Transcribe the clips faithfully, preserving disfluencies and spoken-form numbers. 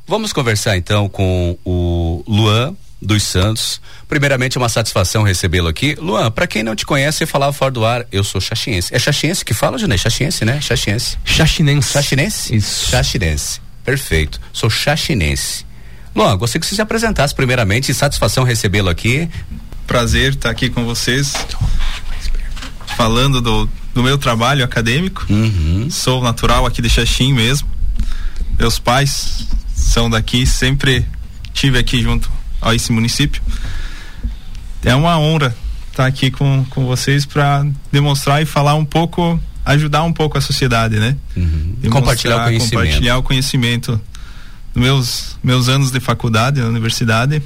Vamos conversar então com o Luan dos Santos. Primeiramente, é uma satisfação recebê-lo aqui. Luan, pra quem não te conhece, você falava fora do ar, eu sou xaxiense. É xaxiense que fala, Junei? Xaxiense, né? Xaxiense. Xaxinense. Xaxinense? Isso. Xaxinense. Perfeito. Sou xaxinense. Luan, gostaria que você se apresentasse primeiramente. Satisfação recebê-lo aqui. Prazer estar aqui com vocês, falando do, do meu trabalho acadêmico. Uhum. Sou natural aqui de Xaxim mesmo. Meus pais são daqui, sempre estive aqui junto a esse município. É uma honra estar aqui com, com vocês para demonstrar e falar um pouco, ajudar um pouco a sociedade, né? Uhum. Compartilhar o conhecimento. Compartilhar o conhecimento dos meus, meus anos de faculdade, na universidade.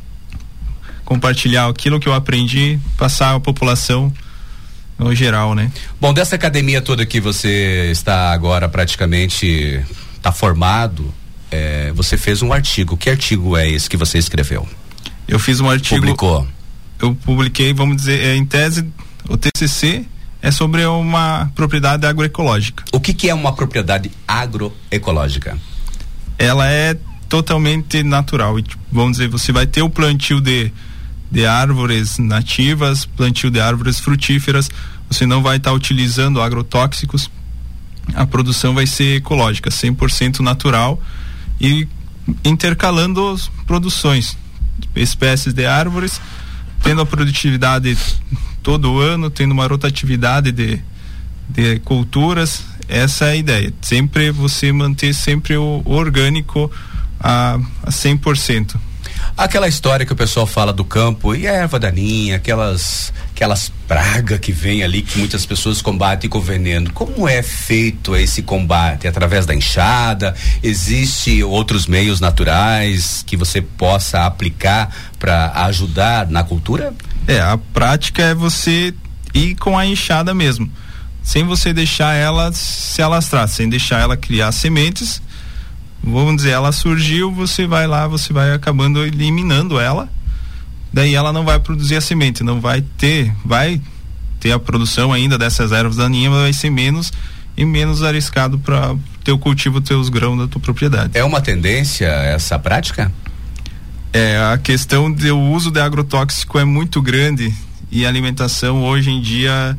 Compartilhar aquilo que eu aprendi, passar à população no geral, né? Bom, dessa academia toda que você está agora praticamente está formado, é, você fez um artigo. Que artigo é esse que você escreveu? Eu fiz um artigo. Publicou? Eu publiquei, vamos dizer, é, em tese, o T C C é sobre uma propriedade agroecológica. O que que é uma propriedade agroecológica? Ela é totalmente natural. E, vamos dizer, você vai ter o plantio de, de árvores nativas, plantio de árvores frutíferas, você não vai estar tá utilizando agrotóxicos, a produção vai ser ecológica, cem por cento natural e intercalando as produções, espécies de árvores, tendo a produtividade todo ano, tendo uma rotatividade de, de culturas. Essa é a ideia, sempre você manter sempre o orgânico a, a cem por cento. Aquela história que o pessoal fala do campo e a erva daninha, aquelas aquelas pragas que vem ali que muitas pessoas combatem com veneno. Como é feito esse combate? Através da enxada? Existe outros meios naturais que você possa aplicar para ajudar na cultura? É, a prática é você ir com a enxada mesmo, sem você deixar ela se alastrar, sem deixar ela criar sementes. Vamos dizer, ela surgiu, você vai lá, você vai acabando eliminando ela, daí ela não vai produzir a semente, não vai ter, vai ter a produção ainda dessas ervas daninhas, mas vai ser menos e menos arriscado para teu cultivo, teus grãos da tua propriedade. É uma tendência essa prática? É, a questão do uso de agrotóxico é muito grande e a alimentação hoje em dia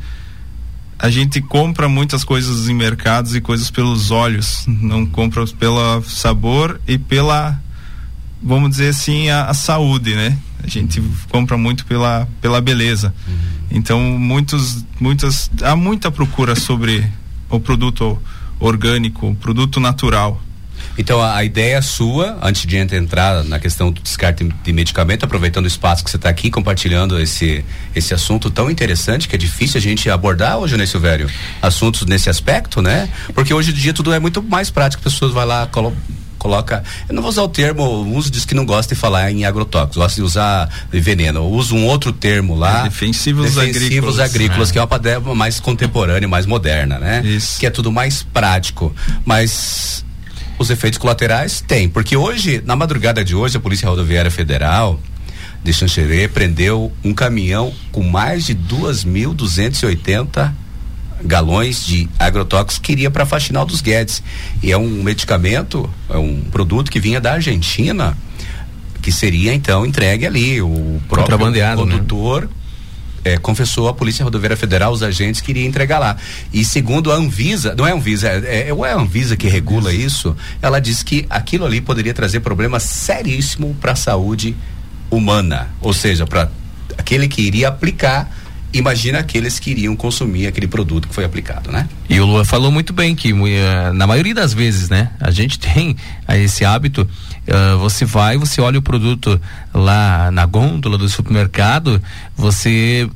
a gente compra muitas coisas em mercados e coisas pelos olhos, não compra pelo sabor e pela, vamos dizer assim, a, a saúde, né? A gente compra muito pela, pela beleza. Uhum. Então, muitos, muitas, há muita procura sobre o produto orgânico, o produto natural. Então a, a ideia sua, antes de entrar na questão do descarte de medicamento, aproveitando o espaço que você está aqui compartilhando esse esse assunto tão interessante que é difícil a gente abordar hoje, né, Silvério? Assuntos nesse aspecto, né? Porque hoje em dia tudo é muito mais prático, as pessoas vão lá, colo, coloca, eu não vou usar o termo, o uso diz que não gosta de falar em agrotóxicos, gosta de usar veneno, usa um outro termo lá, é, defensivos, defensivos agrícolas, agrícolas é. que é uma padrão mais contemporânea, mais moderna, né? Isso. Que é tudo mais prático, mas os efeitos colaterais tem, porque hoje, na madrugada de hoje, a Polícia Rodoviária Federal de Xanxerê prendeu um caminhão com mais de dois mil duzentos e oitenta galões de agrotóxicos que iria para a Faxinal dos Guedes. E é um medicamento, é um produto que vinha da Argentina, que seria então entregue ali. O próprio condutor, né? É, confessou à Polícia Rodoviária Federal, os agentes que iriam entregar lá. E segundo a Anvisa, não é a Anvisa, é, é, é a Anvisa que regula isso, ela diz que aquilo ali poderia trazer problema seríssimo para a saúde humana. Ou seja, para aquele que iria aplicar, imagina aqueles que iriam consumir aquele produto que foi aplicado, né? E o Luan falou muito bem que uh, na maioria das vezes, né? A gente tem uh, esse hábito. Uh, você vai, você olha o produto lá na gôndola do supermercado, você,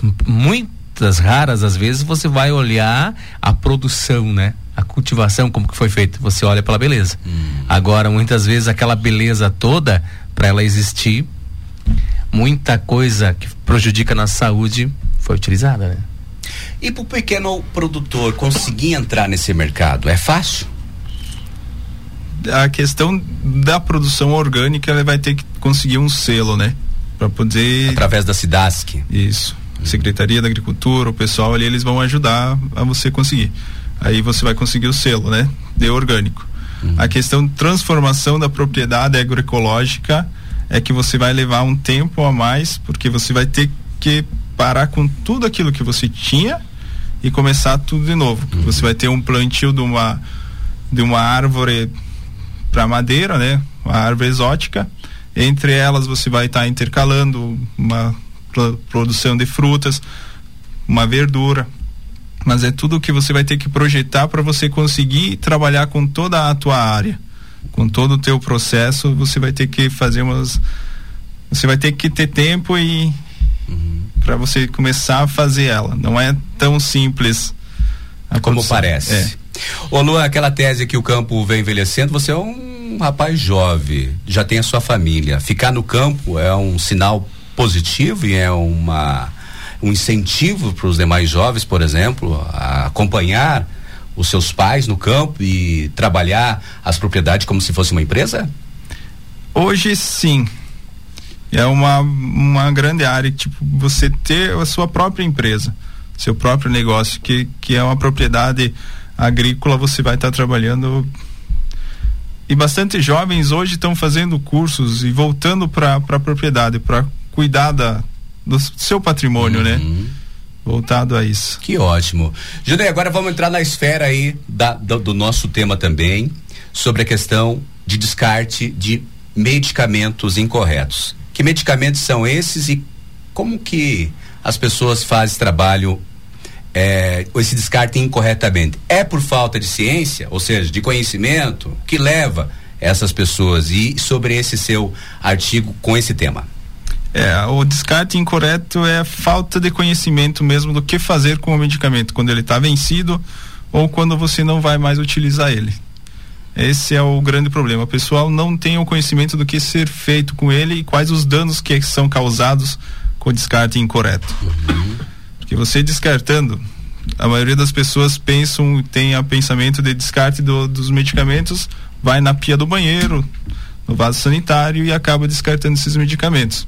muitas raras às vezes, você vai olhar a produção, né? A cultivação, como que foi feita, você olha pela beleza. Hum. Agora, muitas vezes, aquela beleza toda, para ela existir, muita coisa que prejudica a nossa saúde foi utilizada, né? E para o pequeno produtor conseguir entrar nesse mercado, é fácil? A questão da produção orgânica, ela vai ter que conseguir um selo, né? Para poder... Através da SIDASC. Isso. Hum. Secretaria da Agricultura, o pessoal ali, eles vão ajudar a você conseguir. Aí você vai conseguir o selo, né? De orgânico. Uhum. A questão de transformação da propriedade agroecológica é que você vai levar um tempo a mais, porque você vai ter que parar com tudo aquilo que você tinha e começar tudo de novo. Uhum. Você vai ter um plantio de uma de uma árvore para madeira, né? Uma árvore exótica. Entre elas você vai estar tá intercalando uma pro, produção de frutas, uma verdura, mas é tudo que você vai ter que projetar para você conseguir trabalhar com toda a tua área, com todo o teu processo. Você vai ter que fazer umas, você vai ter que ter tempo e uhum. para você começar a fazer ela. Não é tão simples como produção. parece. É. Ô Luan, aquela tese que o campo vem envelhecendo, você é um rapaz jovem, já tem a sua família. Ficar no campo é um sinal positivo e é uma um incentivo para os demais jovens, por exemplo, a acompanhar os seus pais no campo e trabalhar as propriedades como se fosse uma empresa? Hoje sim. É uma, uma grande área, tipo, você ter a sua própria empresa, seu próprio negócio, que, que é uma propriedade agrícola, você vai estar tá trabalhando. E bastante jovens hoje estão fazendo cursos e voltando para a propriedade, para cuidar da, do seu patrimônio, uhum. né? Voltado a isso. Que ótimo. Júnior, agora vamos entrar na esfera aí da, do, do nosso tema também, sobre a questão de descarte de medicamentos incorretos. Que medicamentos são esses e como que as pessoas fazem esse trabalho, é, esse descarte incorretamente? É por falta de ciência, ou seja, de conhecimento, que leva essas pessoas? E sobre esse seu artigo com esse tema? É, o descarte incorreto é a falta de conhecimento mesmo do que fazer com o medicamento, quando ele está vencido ou quando você não vai mais utilizar ele. Esse é o grande problema. O pessoal não tem o conhecimento do que ser feito com ele e quais os danos que são causados com o descarte incorreto. Uhum. Porque você descartando, a maioria das pessoas pensam, tem o pensamento de descarte do, dos medicamentos, vai na pia do banheiro, no vaso sanitário e acaba descartando esses medicamentos.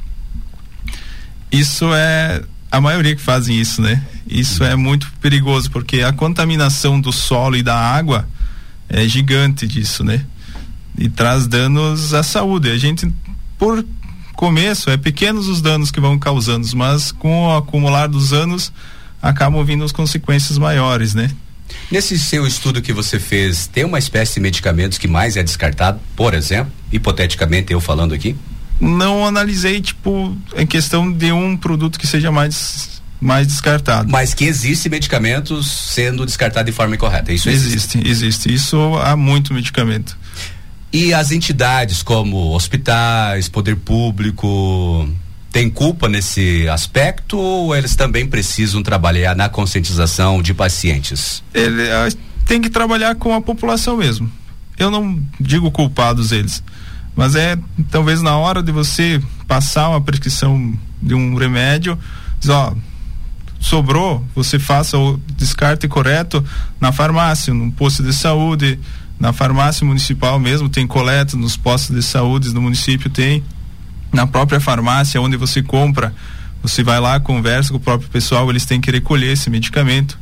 Isso é a maioria que fazem isso, né? Isso é muito perigoso, porque a contaminação do solo e da água é gigante disso, né? E traz danos à saúde. A gente, por começo, é pequenos os danos que vão causando, mas com o acumular dos anos acabam vindo as consequências maiores, né? Nesse seu estudo que você fez, tem uma espécie de medicamentos que mais é descartado, por exemplo, hipoteticamente eu falando aqui? Não analisei, tipo, em questão de um produto que seja mais, mais descartado. Mas que existe medicamentos sendo descartados de forma incorreta, isso existe? Existe, existe. Isso há muito medicamento. E as entidades como hospitais, poder público, tem culpa nesse aspecto ou eles também precisam trabalhar na conscientização de pacientes? Ele uh, tem que trabalhar com a população mesmo. Eu não digo culpados eles, mas é talvez na hora de você passar uma prescrição de um remédio, diz, ó, sobrou, você faça o descarte correto na farmácia, num posto de saúde, na farmácia municipal mesmo, tem coleta nos postos de saúde do município, tem na própria farmácia onde você compra, você vai lá, conversa com o próprio pessoal, eles têm que recolher esse medicamento,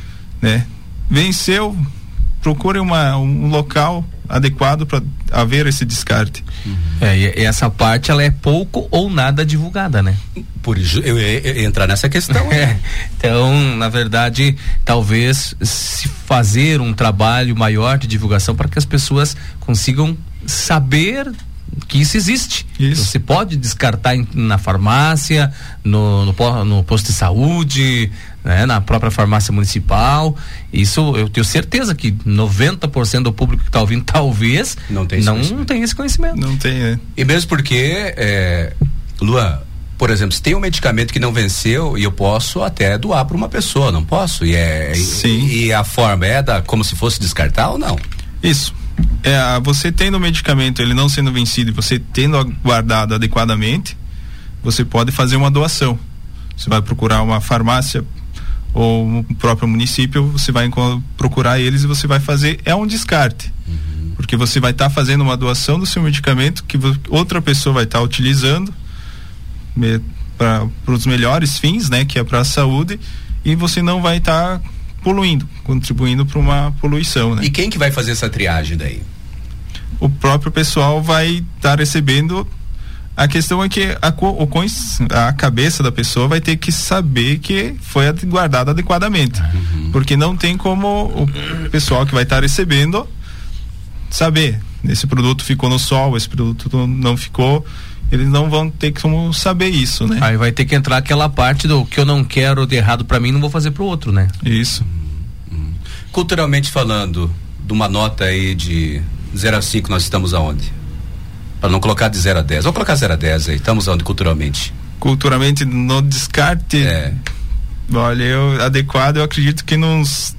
né? Venceu, procure uma, um local adequado para haver esse descarte. Uhum. É, e essa parte ela é pouco ou nada divulgada, né? Por isso eu ia entrar nessa questão. É. Então, na verdade, talvez se fazer um trabalho maior de divulgação para que as pessoas consigam saber que isso existe. Isso. Você pode descartar em, na farmácia, no, no, no posto de saúde, né, na própria farmácia municipal. Isso eu tenho certeza que noventa por cento do público que está ouvindo talvez não tem esse, não conhecimento. Tem esse conhecimento. Não tem, né? E mesmo porque, é, Luan, por exemplo, se tem um medicamento que não venceu e eu posso até doar para uma pessoa, não posso? E, é, Sim. E, e a forma é da, como se fosse descartar ou não? Isso. É, você tendo o medicamento, ele não sendo vencido e você tendo guardado adequadamente, você pode fazer uma doação. Você vai procurar uma farmácia ou o próprio município, você vai procurar eles e você vai fazer, é um descarte. Uhum. Porque você vai estar tá fazendo uma doação do seu medicamento que outra pessoa vai estar tá utilizando para os melhores fins, né, que é para a saúde, e você não vai estar tá poluindo, contribuindo para uma poluição, né? E quem que vai fazer essa triagem daí? o próprio pessoal vai estar tá recebendo. A questão é que a, a cabeça da pessoa vai ter que saber que foi guardado adequadamente, uhum. porque não tem como o pessoal que vai estar tá recebendo saber, esse produto ficou no sol, esse produto não ficou, eles não vão ter como saber isso, né? Aí vai ter que entrar aquela parte do que eu não quero de errado para mim, não vou fazer pro outro, né? Isso. Uhum. Culturalmente falando, de uma nota aí de zero a cinco, nós estamos aonde? Para não colocar de zero a dez. Vou colocar zero a dez aí. Estamos onde culturalmente? Culturalmente, no descarte. É. Olha, eu, adequado, eu acredito que nos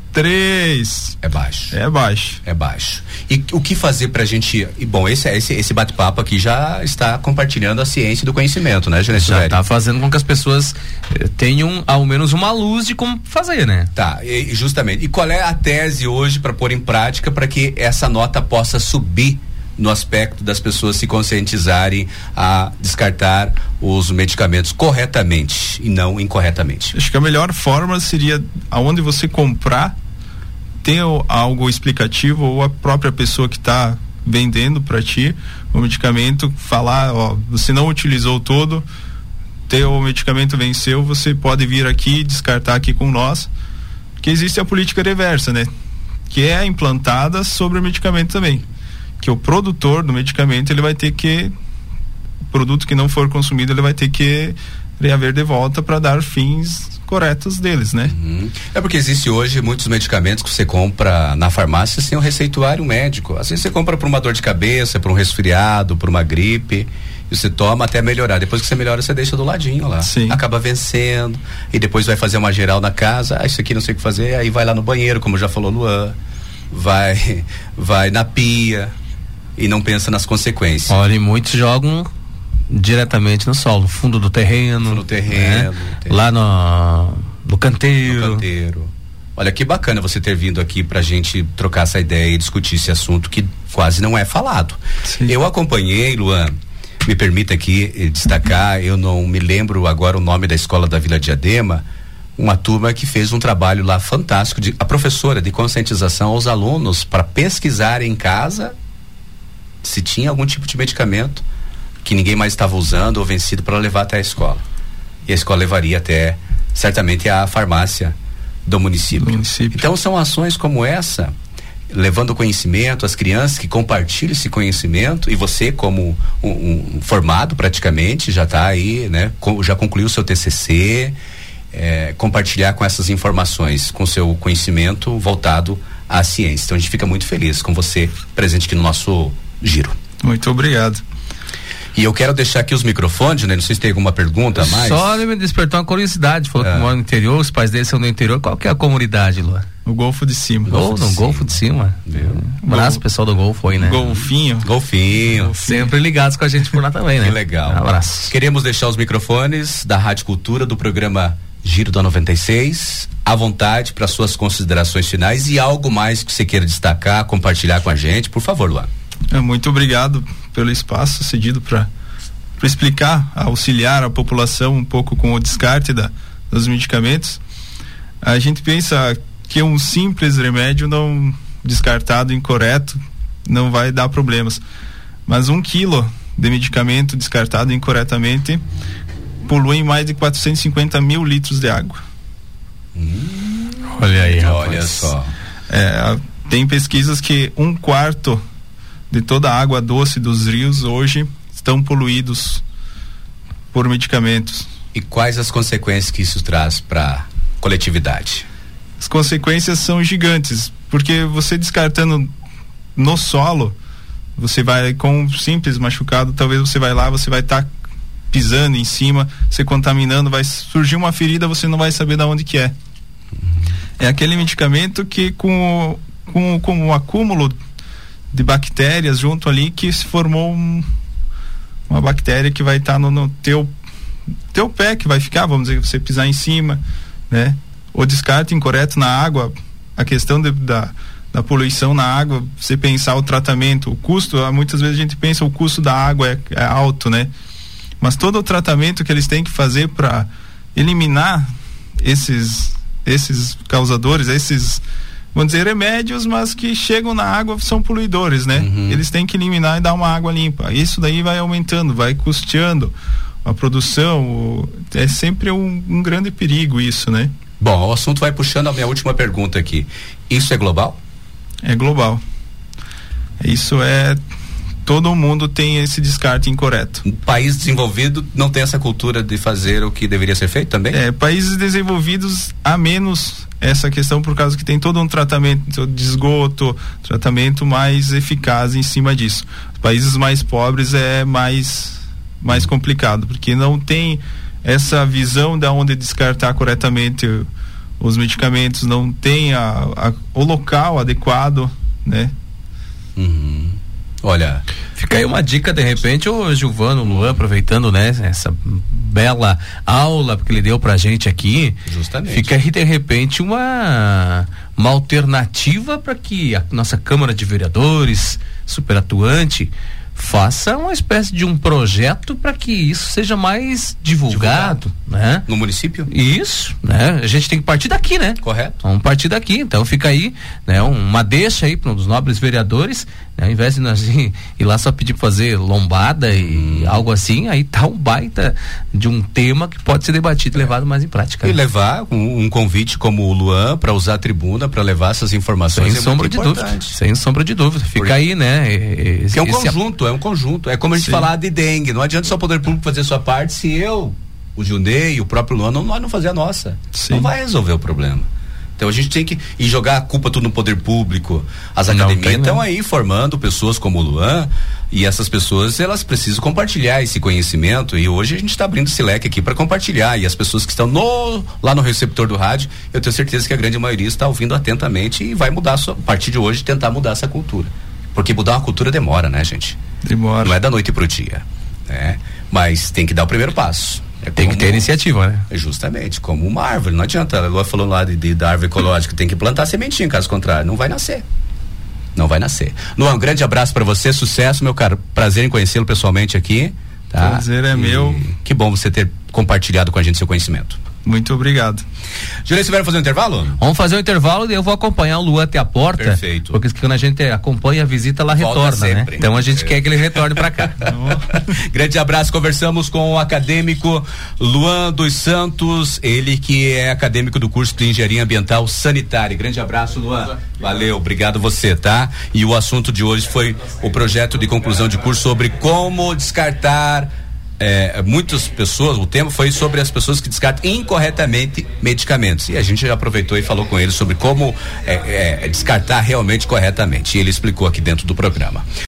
três. É baixo. É baixo. É baixo. E o que fazer pra gente. E bom, esse, esse, esse bate-papo aqui já está compartilhando a ciência do conhecimento, né, Genésio? Já está fazendo com que as pessoas eh, tenham ao menos uma luz de como fazer, né? Tá, e, justamente. E qual é a tese hoje para pôr em prática para que essa nota possa subir no aspecto das pessoas se conscientizarem a descartar os medicamentos corretamente e não incorretamente? Acho que a melhor forma seria aonde você comprar ter algo explicativo, ou a própria pessoa que está vendendo para ti o medicamento falar, ó, você não utilizou todo, teu medicamento venceu, você pode vir aqui descartar aqui com nós, porque existe a política reversa, né? Que é implantada sobre o medicamento também, que o produtor do medicamento ele vai ter que, o produto que não for consumido ele vai ter que reaver de volta para dar fins corretos deles, né? Uhum. É porque existe hoje muitos medicamentos que você compra na farmácia sem o receituário médico. Às vezes você compra para uma dor de cabeça, para um resfriado, para uma gripe, e você toma até melhorar. Depois que você melhora, você deixa do ladinho lá. Sim. Acaba vencendo, e depois vai fazer uma geral na casa, ah, isso aqui não sei o que fazer, aí vai lá no banheiro, como já falou Luan, vai, vai na pia e não pensa nas consequências. Olha, e muitos jogam diretamente no solo, no fundo do terreno, no terreno, né? terreno. Lá no, no canteiro. No canteiro. Olha que bacana você ter vindo aqui pra gente trocar essa ideia e discutir esse assunto que quase não é falado. Sim. Eu acompanhei, Luan, me permita aqui destacar, eu não me lembro agora o nome da escola da Vila Diadema, uma turma que fez um trabalho lá fantástico, de, a professora de conscientização aos alunos para pesquisar em casa se tinha algum tipo de medicamento que ninguém mais estava usando ou vencido para levar até a escola. E a escola levaria até, certamente, a farmácia do município. do município. Então são ações como essa, levando conhecimento às crianças, que compartilham esse conhecimento, e você como um, um formado praticamente, já está aí, né? Com, já concluiu o seu T C C, é, compartilhar com essas informações, com seu conhecimento voltado à ciência. Então a gente fica muito feliz com você presente aqui no nosso giro. Muito obrigado. E eu quero deixar aqui os microfones, né? Não sei se tem alguma pergunta a mais. Só me despertou uma curiosidade. Falou é. que mora no interior, os pais dele são do interior. Qual que é a comunidade, Luan? O Golfo de Cima. Gol, no Golfo de Cima. Um abraço, pessoal do Golfo aí, né? Golfinho. Golfinho. Golfinho. Sempre ligados com a gente por lá também, né? Que legal. Um abraço. Queremos deixar os microfones da Rádio Cultura, do programa Giro da noventa e seis, à vontade para suas considerações finais e algo mais que você queira destacar, compartilhar com a gente, por favor, Luan. Muito obrigado pelo espaço cedido para para explicar, auxiliar a população um pouco com o descarte da, dos medicamentos. A gente pensa que um simples remédio não descartado incorreto não vai dar problemas, mas um quilo de medicamento descartado incorretamente polui mais de quatrocentos e cinquenta mil litros de água. Hum, olha aí, rapaz. Olha só. É, tem pesquisas que um quarto de toda a água doce dos rios hoje estão poluídos por medicamentos. E quais as consequências que isso traz para a coletividade? As consequências são gigantes, porque você descartando no solo, você vai com um simples machucado, talvez você vai lá, você vai estar tá pisando em cima, você contaminando, vai surgir uma ferida, você não vai saber de onde que é. É aquele medicamento que com o, com, com o acúmulo de bactérias junto ali que se formou um uma bactéria que vai estar tá no, no teu teu pé, que vai ficar, vamos dizer, você pisar em cima, né? O descarte incorreto na água, a questão de, da, da poluição na água, você pensar o tratamento, o custo, muitas vezes a gente pensa o custo da água é, é alto, né? Mas todo o tratamento que eles têm que fazer para eliminar esses esses causadores, esses vamos dizer, remédios, mas que chegam na água, são poluidores, né? Uhum. Eles têm que eliminar e dar uma água limpa. Isso daí vai aumentando, vai custeando a produção. O, é sempre um, um grande perigo isso, né? Bom, o assunto vai puxando a minha última pergunta aqui. Isso é global? É global. Isso é... Todo mundo tem esse descarte incorreto. Um país desenvolvido não tem essa cultura de fazer o que deveria ser feito também? É, países desenvolvidos há menos essa questão por causa que tem todo um tratamento de esgoto, tratamento mais eficaz em cima disso. Países mais pobres é mais, mais complicado, porque não tem essa visão de onde descartar corretamente os medicamentos, não tem a, a, o local adequado, né? Uhum. Olha, fica aí uma dica, de repente, o Gilvano, o Luan, aproveitando, né, essa bela aula que ele deu pra gente aqui. Justamente. Fica aí, de repente, uma uma alternativa para que a nossa Câmara de Vereadores, super atuante, faça uma espécie de um projeto para que isso seja mais divulgado, divulgado, né? No município? Isso, né? A gente tem que partir daqui, né? Correto. Vamos partir daqui, então fica aí, né? Uma deixa aí para um dos nobres vereadores, né? Ao invés de nós ir, ir lá só pedir para fazer lombada e hum. algo assim, aí tá um baita de um tema que pode ser debatido e é. levado mais em prática. E né? levar um, um convite como o Luan para usar a tribuna, para levar essas informações. Sem é sombra de importante. dúvida. Sem sombra de dúvida. Fica Porque aí, né? Esse, que é um conjunto, é um conjunto. É como a gente Sim. falar de dengue. Não adianta só o poder público fazer a sua parte se eu, o Junei e o próprio Luan, não, nós não fazer a nossa. Sim. Não vai resolver o problema. Então a gente tem que ir jogar a culpa tudo no poder público. As academias estão aí formando pessoas como o Luan, e essas pessoas, elas precisam compartilhar esse conhecimento, e hoje a gente está abrindo esse leque aqui para compartilhar, e as pessoas que estão no, lá no receptor do rádio, eu tenho certeza que a grande maioria está ouvindo atentamente e vai mudar a, sua, a partir de hoje, tentar mudar essa cultura. Porque mudar uma cultura demora, né, gente? Demora. Não é da noite pro dia, né? Mas tem que dar o primeiro passo. É tem como, que ter iniciativa, né? Justamente, como uma árvore, não adianta, a Lua falou lá de, de, da árvore ecológica, tem que plantar sementinha, caso contrário, não vai nascer. Não vai nascer. Luan, um grande abraço pra você, sucesso, meu caro, prazer em conhecê-lo pessoalmente aqui. Tá? Prazer é e meu. Que bom você ter compartilhado com a gente seu conhecimento. Muito obrigado. Júlio, você vai fazer um intervalo? Vamos fazer um intervalo e eu vou acompanhar o Luan até a porta. Perfeito. Porque quando a gente acompanha a visita, ela Volta retorna, sempre. né? Então a gente é. quer que ele retorne pra cá. Grande abraço, conversamos com o acadêmico Luan dos Santos, ele que é acadêmico do curso de Engenharia Ambiental Sanitária. Grande abraço, Luan. Valeu, obrigado você, tá? E o assunto de hoje foi o projeto de conclusão de curso sobre como descartar É, muitas pessoas, o tema foi sobre as pessoas que descartam incorretamente medicamentos, e a gente já aproveitou e falou com ele sobre como é, é, descartar realmente corretamente, e ele explicou aqui dentro do programa.